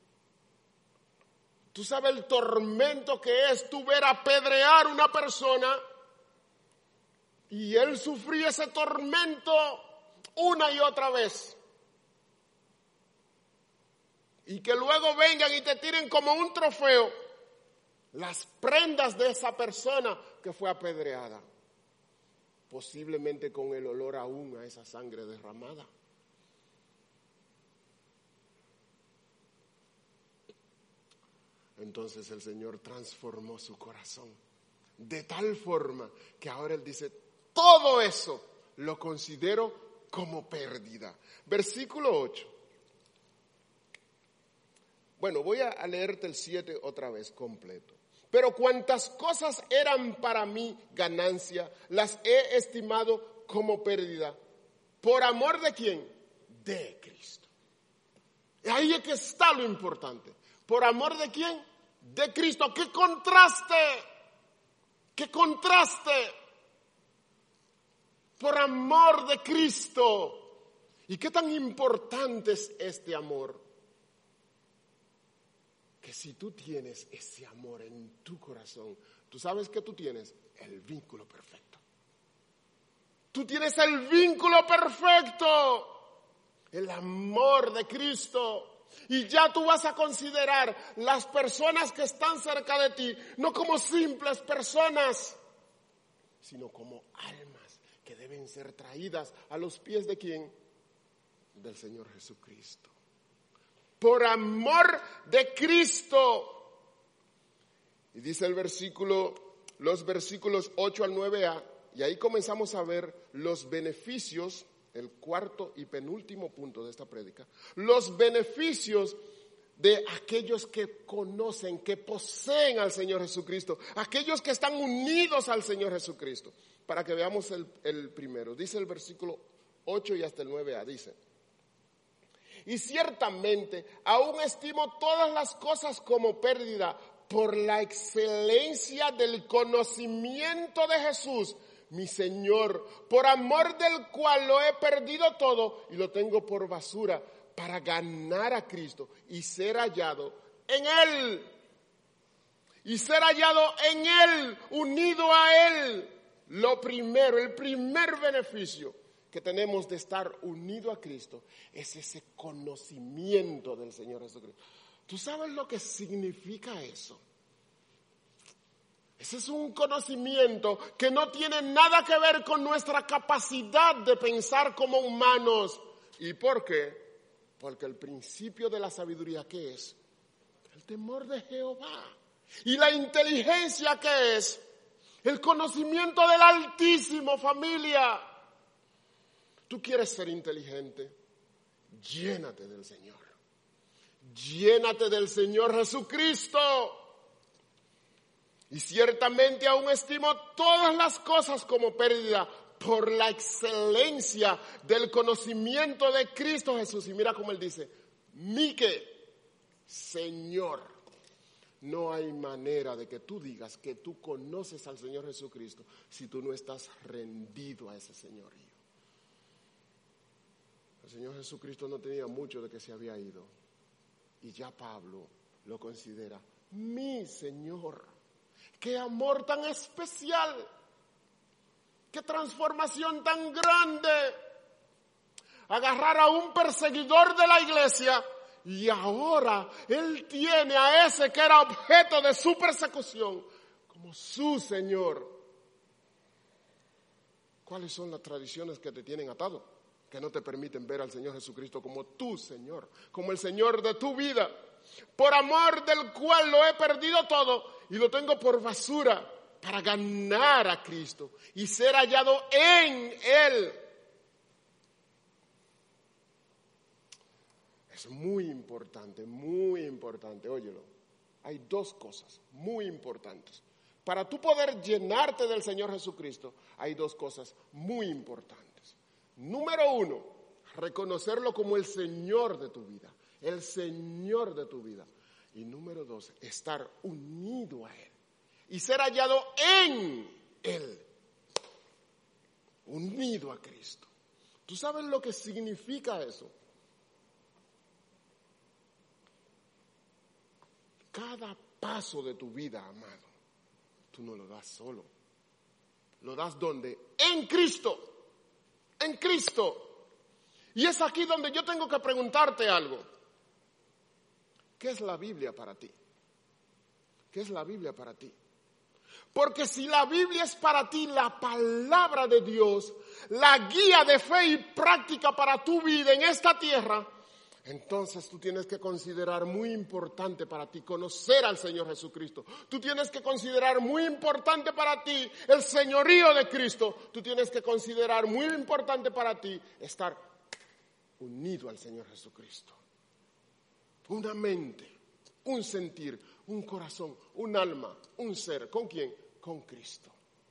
Tú sabes el tormento que es tú ver apedrear a una persona y él sufrir ese tormento una y otra vez. Y que luego vengan y te tiren como un trofeo las prendas de esa persona que fue apedreada. Posiblemente con el olor aún a esa sangre derramada. Entonces el Señor transformó su corazón de tal forma que ahora Él dice, todo eso lo considero como pérdida. Versículo 8. Bueno, voy a leerte el 7 otra vez completo. Pero cuantas cosas eran para mí ganancia, las he estimado como pérdida. ¿Por amor de quién? De Cristo. Y ahí es que está lo importante. ¿Por amor de quién? De Cristo. ¡Qué contraste! ¡Qué contraste! Por amor de Cristo. ¿Y qué tan importante es este amor? Que si tú tienes ese amor en tu corazón, tú sabes que tú tienes el vínculo perfecto. Tú tienes el vínculo perfecto, el amor de Cristo. Y ya tú vas a considerar las personas que están cerca de ti, no como simples personas, sino como almas que deben ser traídas a los pies de ¿quién? Del Señor Jesucristo. por amor de Cristo. Y dice los versículos 8 al 9a, y ahí comenzamos a ver los beneficios, el cuarto y penúltimo punto de esta prédica, los beneficios de aquellos que conocen, que poseen al Señor Jesucristo, aquellos que están unidos al Señor Jesucristo. Para que veamos el primero. Dice el versículo 8 y hasta el 9a, dice: y ciertamente aún estimo todas las cosas como pérdida por la excelencia del conocimiento de Jesús, mi Señor, por amor del cual lo he perdido todo y lo tengo por basura para ganar a Cristo y ser hallado en Él. Y ser hallado en Él, unido a Él. Lo primero, el primer beneficio que tenemos de estar unido a Cristo es ese conocimiento del Señor Jesucristo. ¿Tú sabes lo que significa eso? Ese es un conocimiento que no tiene nada que ver con nuestra capacidad de pensar como humanos. ¿Y por qué? Porque el principio de la sabiduría, ¿qué es? El temor de Jehová. ¿Y la inteligencia qué es? El conocimiento del Altísimo, familia. ¿Tú quieres ser inteligente? Llénate del Señor. Llénate del Señor Jesucristo. Y ciertamente aún estimo todas las cosas como pérdida por la excelencia del conocimiento de Cristo Jesús. Y mira cómo él dice: mi que, Señor. No hay manera de que tú digas que tú conoces al Señor Jesucristo si tú no estás rendido a ese señorío. El Señor Jesucristo no tenía mucho de que se había ido. Y ya Pablo lo considera mi Señor. ¡Qué amor tan especial! ¡Qué transformación tan grande! Agarrar a un perseguidor de la iglesia y ahora él tiene a ese que era objeto de su persecución como su Señor. ¿Cuáles son las tradiciones que te tienen atado? Que no te permiten ver al Señor Jesucristo como tu Señor, como el Señor de tu vida. Por amor del cual lo he perdido todo y lo tengo por basura para ganar a Cristo y ser hallado en Él. Es muy importante, óyelo. Hay dos cosas muy importantes. Para tú poder llenarte del Señor Jesucristo, hay dos cosas muy importantes. Número uno, reconocerlo como el Señor de tu vida, el Señor de tu vida. Y número dos, estar unido a Él y ser hallado en Él, unido a Cristo. ¿Tú sabes lo que significa eso? Cada paso de tu vida, amado, tú no lo das solo. ¿Lo das dónde? En Cristo. En Cristo. Y es aquí donde yo tengo que preguntarte algo. ¿Qué es la Biblia para ti? ¿Qué es la Biblia para ti? Porque si la Biblia es para ti la palabra de Dios, la guía de fe y práctica para tu vida en esta tierra, entonces tú tienes que considerar muy importante para ti conocer al Señor Jesucristo. Tú tienes que considerar muy importante para ti el señorío de Cristo. Tú tienes que considerar muy importante para ti estar unido al Señor Jesucristo. Una mente, un sentir, un corazón, un alma, un ser. ¿Con quién? Con Cristo.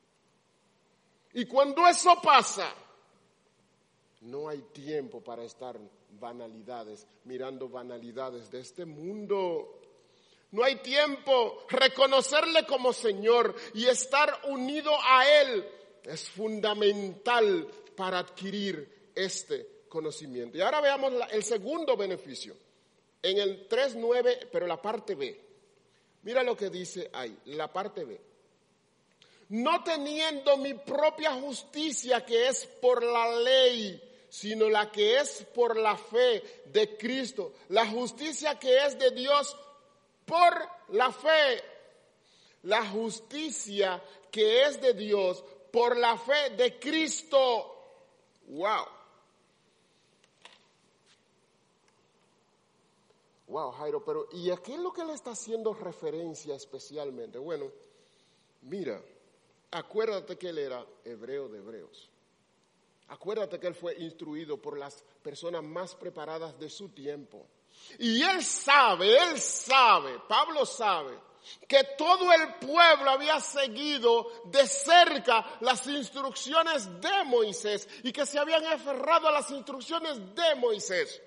Y cuando eso pasa, no hay tiempo para estar mirando banalidades de este mundo. No hay tiempo. Reconocerle como Señor y estar unido a Él es fundamental para adquirir este conocimiento. Y ahora veamos el segundo beneficio. En el 3:9, pero la parte B. Mira lo que dice ahí, la parte B. No teniendo mi propia justicia que es por la ley, sino la que es por la fe de Cristo. La justicia que es de Dios por la fe. La justicia que es de Dios por la fe de Cristo. ¡Wow! Wow, Jairo, pero ¿y a qué es lo que le está haciendo referencia especialmente? Bueno, mira, acuérdate que él era hebreo de hebreos. Acuérdate que él fue instruido por las personas más preparadas de su tiempo. Y él sabe, Pablo sabe, que todo el pueblo había seguido de cerca las instrucciones de Moisés y que se habían aferrado a las instrucciones de Moisés.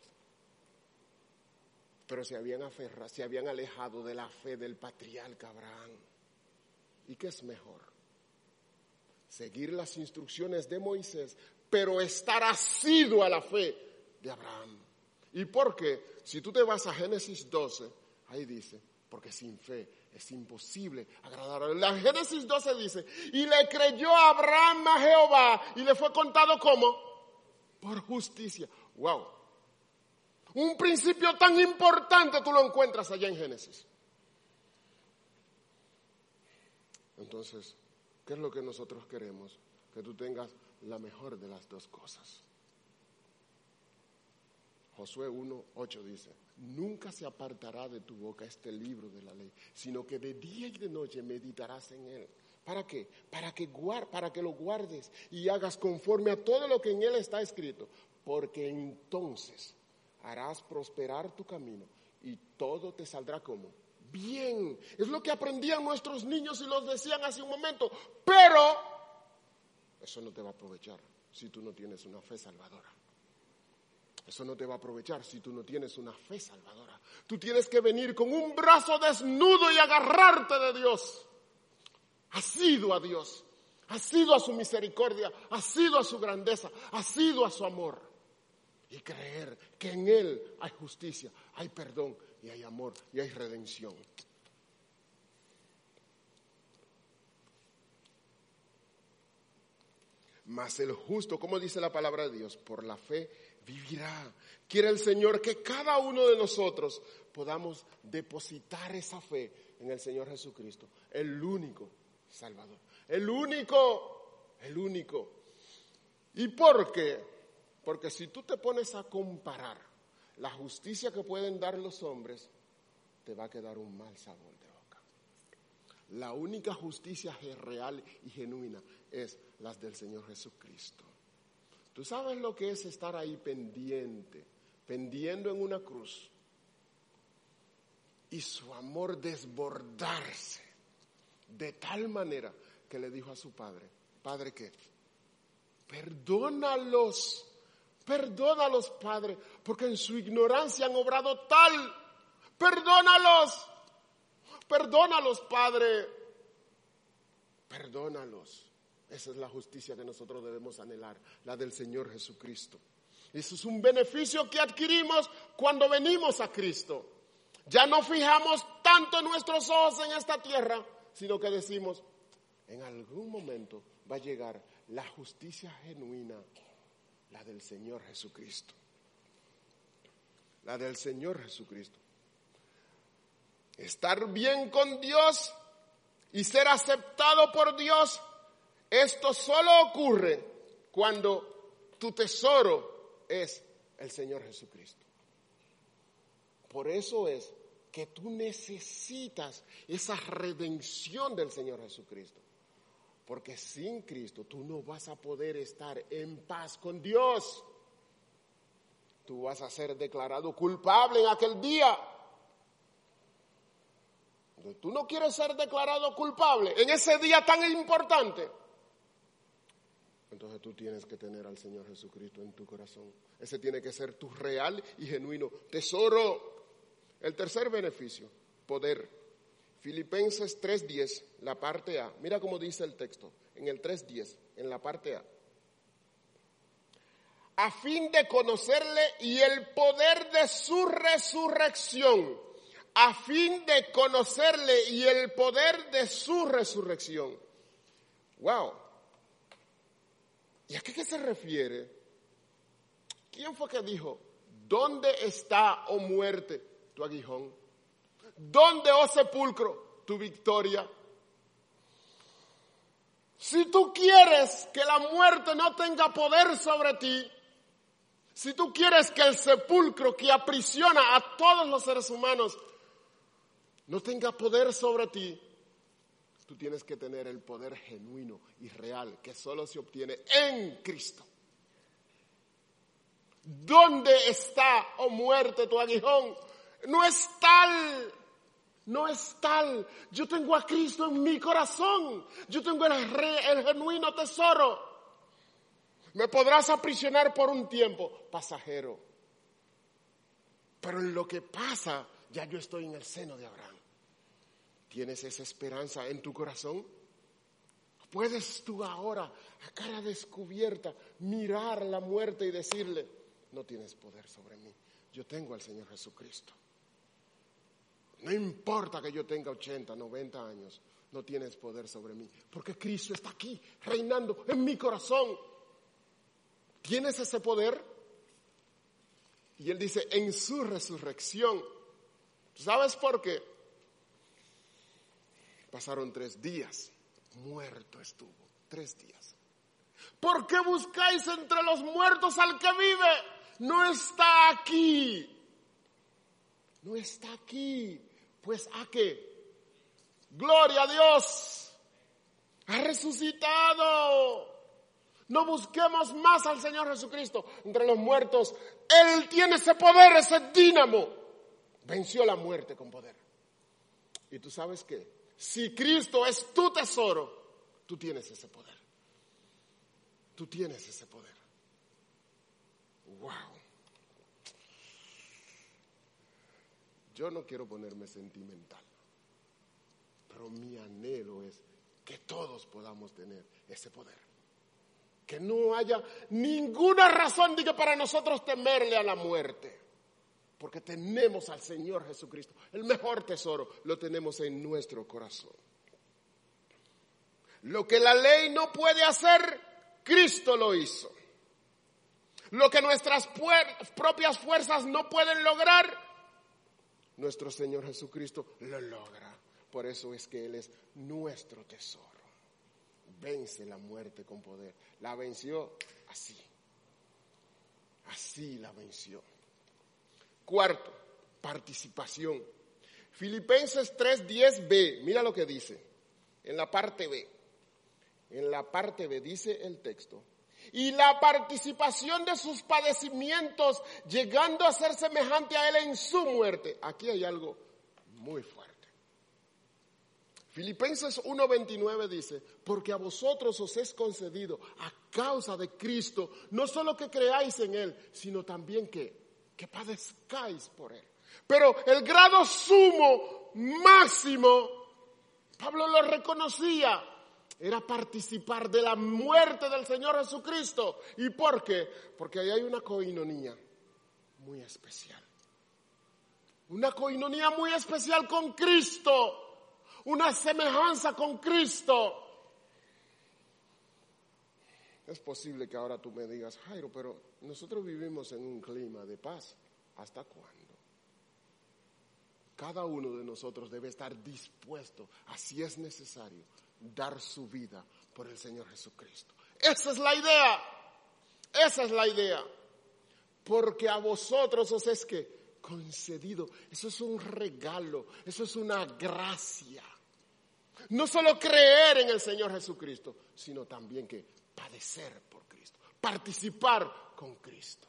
Pero se habían alejado de la fe del patriarca Abraham. ¿Y qué es mejor? Seguir las instrucciones de Moisés, pero estar asiduo a la fe de Abraham. ¿Y por qué? Si tú te vas a Génesis 12, ahí dice, porque sin fe es imposible agradar a Dios. La Génesis 12 dice, y le creyó Abraham a Jehová y le fue contado como por justicia. ¡Wow! Un principio tan importante tú lo encuentras allá en Génesis. Entonces, ¿qué es lo que nosotros queremos? Que tú tengas la mejor de las dos cosas. Josué 1:8 dice, nunca se apartará de tu boca este libro de la ley, sino que de día y de noche meditarás en él. ¿Para qué? Para que lo guardes y hagas conforme a todo lo que en él está escrito, porque entonces harás prosperar tu camino y todo te saldrá como bien. Es lo que aprendían nuestros niños y los decían hace un momento, pero eso no te va a aprovechar si tú no tienes una fe salvadora. Eso no te va a aprovechar si tú no tienes una fe salvadora. Tú tienes que venir con un brazo desnudo y agarrarte de Dios. Asido a Dios, asido a su misericordia, asido a su grandeza, asido a su amor. Y creer que en Él hay justicia, hay perdón y hay amor y hay redención. Mas el justo, como dice la palabra de Dios, por la fe vivirá. Quiere el Señor que cada uno de nosotros podamos depositar esa fe en el Señor Jesucristo, el único Salvador, el único. ¿Y por qué? Porque si tú te pones a comparar la justicia que pueden dar los hombres, te va a quedar un mal sabor de boca. La única justicia real y genuina es la del Señor Jesucristo. ¿Tú sabes lo que es estar ahí pendiendo en una cruz y su amor desbordarse de tal manera que le dijo a su padre, Padre, ¿qué? Perdónalos, Padre, porque en su ignorancia han obrado tal. Perdónalos, Padre, perdónalos. Esa es la justicia que nosotros debemos anhelar, la del Señor Jesucristo. Eso es un beneficio que adquirimos cuando venimos a Cristo. Ya no fijamos tanto nuestros ojos en esta tierra, sino que decimos, en algún momento va a llegar la justicia genuina, la del Señor Jesucristo. La del Señor Jesucristo. Estar bien con Dios y ser aceptado por Dios, esto solo ocurre cuando tu tesoro es el Señor Jesucristo. Por eso es que tú necesitas esa redención del Señor Jesucristo. Porque sin Cristo tú no vas a poder estar en paz con Dios. Tú vas a ser declarado culpable en aquel día. Tú no quieres ser declarado culpable en ese día tan importante. Entonces tú tienes que tener al Señor Jesucristo en tu corazón. Ese tiene que ser tu real y genuino tesoro. El tercer beneficio, poder. Filipenses 3:10, la parte A. Mira cómo dice el texto, en el 3:10, en la parte A. A fin de conocerle y el poder de su resurrección. A fin de conocerle y el poder de su resurrección. Wow. ¿Y a qué se refiere? ¿Quién fue que dijo, ¿dónde está, oh muerte, tu aguijón? ¿Dónde, oh sepulcro, tu victoria? Si tú quieres que la muerte no tenga poder sobre ti, Si tú quieres que el sepulcro que aprisiona a todos los seres humanos no tenga poder sobre ti, tú tienes que tener el poder genuino y real que solo se obtiene en Cristo. ¿Dónde está, oh muerte, tu aguijón? No es tal. No es tal. Yo tengo a Cristo en mi corazón. Yo tengo el genuino tesoro. Me podrás aprisionar por un tiempo pasajero. Pero en lo que pasa, ya yo estoy en el seno de Abraham. ¿Tienes esa esperanza en tu corazón? ¿Puedes tú ahora, a cara descubierta, mirar la muerte y decirle, no tienes poder sobre mí? Yo tengo al Señor Jesucristo. No importa que yo tenga 80, 90 años, no tienes poder sobre mí, porque Cristo está aquí, reinando en mi corazón. ¿Tienes ese poder? Y Él dice, en su resurrección. ¿Sabes por qué? Pasaron 3 días, muerto estuvo, 3 días. ¿Por qué buscáis entre los muertos al que vive? No está aquí. No está aquí. Pues ¿a qué? Gloria a Dios. Ha resucitado. No busquemos más al Señor Jesucristo entre los muertos. Él tiene ese poder, ese dínamo. Venció la muerte con poder. ¿Y tú sabes qué? Si Cristo es tu tesoro, tú tienes ese poder. Tú tienes ese poder. Wow. Yo no quiero ponerme sentimental, pero mi anhelo es que todos podamos tener ese poder. Que no haya ninguna razón de que para nosotros temerle a la muerte, porque tenemos al Señor Jesucristo. El mejor tesoro lo tenemos en nuestro corazón. Lo que la ley no puede hacer, Cristo lo hizo. Lo que nuestras propias fuerzas no pueden lograr, nuestro Señor Jesucristo lo logra. Por eso es que Él es nuestro tesoro. Vence la muerte con poder. La venció así. Así la venció. 4, participación. Filipenses 3:10b. Mira lo que dice. En la parte B. En la parte B dice el texto. Y la participación de sus padecimientos, llegando a ser semejante a Él en su muerte. Aquí hay algo muy fuerte. Filipenses 1:29 dice, porque a vosotros os es concedido a causa de Cristo, no solo que creáis en Él, sino también que padezcáis por Él. Pero el grado sumo, máximo, Pablo lo reconocía, era participar de la muerte del Señor Jesucristo. ¿Y por qué? Porque ahí hay una coinonía muy especial. Una coinonía muy especial con Cristo. Una semejanza con Cristo. Es posible que ahora tú me digas, Jairo, pero nosotros vivimos en un clima de paz. ¿Hasta cuándo? Cada uno de nosotros debe estar dispuesto, así es necesario, dar su vida por el Señor Jesucristo. Esa es la idea. Esa es la idea. Porque a vosotros os es que concedido. Eso es un regalo. Eso es una gracia. No solo creer en el Señor Jesucristo, sino también que padecer por Cristo. Participar con Cristo.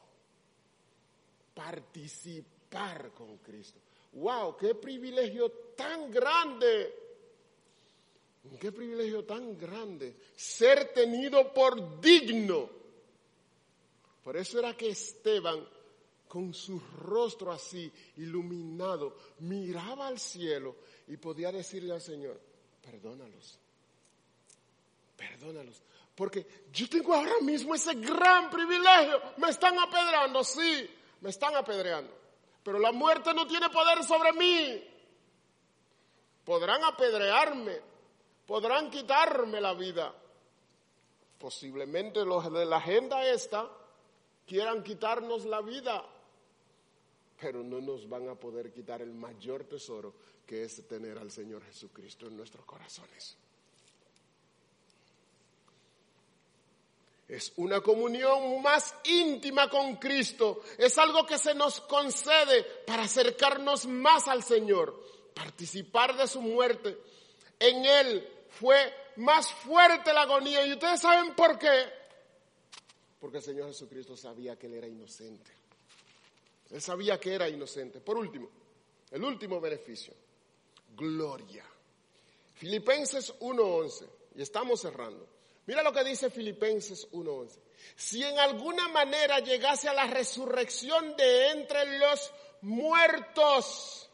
Participar con Cristo. ¡Wow! ¡Qué privilegio tan grande! ¡Qué privilegio tan grande! Ser tenido por digno. Por eso era que Esteban, con su rostro así, iluminado, miraba al cielo y podía decirle al Señor, perdónalos, perdónalos. Porque yo tengo ahora mismo ese gran privilegio. Me están apedreando, sí, me están apedreando. Pero la muerte no tiene poder sobre mí. Podrán apedrearme, podrán quitarme la vida. Posiblemente los de la agenda esta quieran quitarnos la vida, pero no nos van a poder quitar el mayor tesoro, que es tener al Señor Jesucristo en nuestros corazones. Es una comunión más íntima con Cristo. Es algo que se nos concede para acercarnos más al Señor, participar de su muerte. En Él fue más fuerte la agonía. ¿Y ustedes saben por qué? Porque el Señor Jesucristo sabía que Él era inocente. Él sabía que era inocente. Por último, el último beneficio, gloria. Filipenses 1:11, y estamos cerrando. Mira lo que dice Filipenses 1:11. Si en alguna manera llegase a la resurrección de entre los muertos,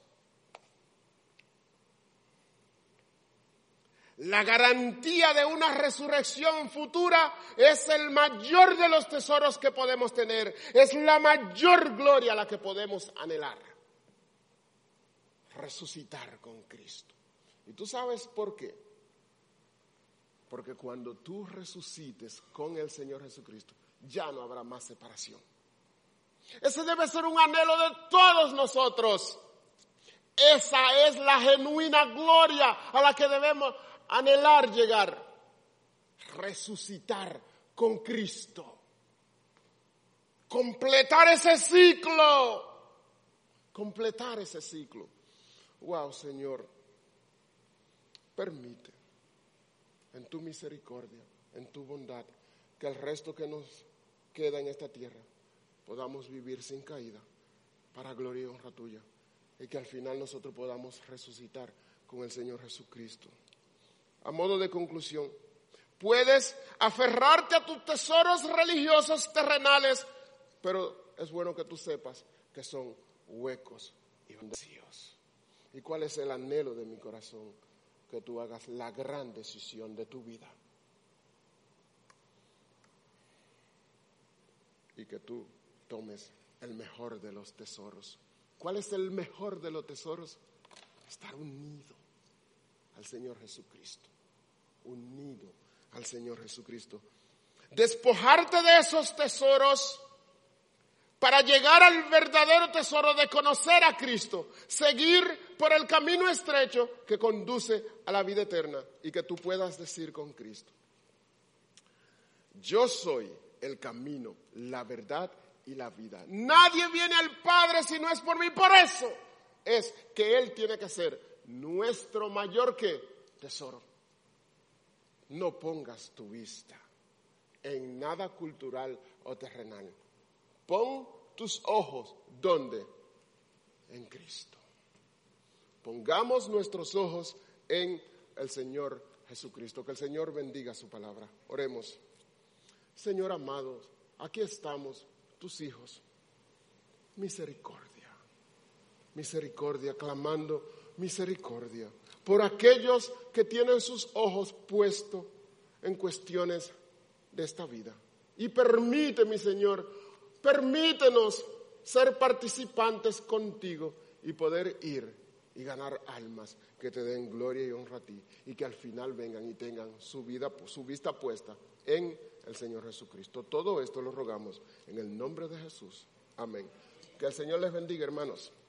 la garantía de una resurrección futura es el mayor de los tesoros que podemos tener. Es la mayor gloria a la que podemos anhelar. Resucitar con Cristo. ¿Y tú sabes por qué? Porque cuando tú resucites con el Señor Jesucristo, ya no habrá más separación. Ese debe ser un anhelo de todos nosotros. Esa es la genuina gloria a la que debemos anhelar llegar. Resucitar con Cristo. Completar ese ciclo. Completar ese ciclo. Wow, Señor, permite en tu misericordia, en tu bondad, que el resto que nos queda en esta tierra podamos vivir sin caída, para gloria y honra tuya, y que al final nosotros podamos resucitar con el Señor Jesucristo. A modo de conclusión, puedes aferrarte a tus tesoros religiosos terrenales, pero es bueno que tú sepas que son huecos y vacíos. ¿Y cuál es el anhelo de mi corazón? Que tú hagas la gran decisión de tu vida. Y que tú tomes el mejor de los tesoros. ¿Cuál es el mejor de los tesoros? Estar unido al Señor Jesucristo. Unido al Señor Jesucristo. Despojarte de esos tesoros para llegar al verdadero tesoro de conocer a Cristo, seguir por el camino estrecho que conduce a la vida eterna y que tú puedas decir con Cristo: yo soy el camino, la verdad y la vida. Nadie viene al Padre si no es por mí. Por eso es que Él tiene que ser nuestro mayor ¿qué? Tesoro. No pongas tu vista en nada cultural o terrenal. Pon tus ojos, ¿dónde? En Cristo. Pongamos nuestros ojos en el Señor Jesucristo. Que el Señor bendiga su palabra. Oremos. Señor amado, aquí estamos, tus hijos. Misericordia. Misericordia, clamando misericordia por aquellos que tienen sus ojos puestos en cuestiones de esta vida. Y permite, mi Señor, permítenos ser participantes contigo y poder ir y ganar almas que te den gloria y honra a ti, y que al final vengan y tengan su vista puesta en el Señor Jesucristo. Todo esto lo rogamos en el nombre de Jesús. Amén. Que el Señor les bendiga, hermanos.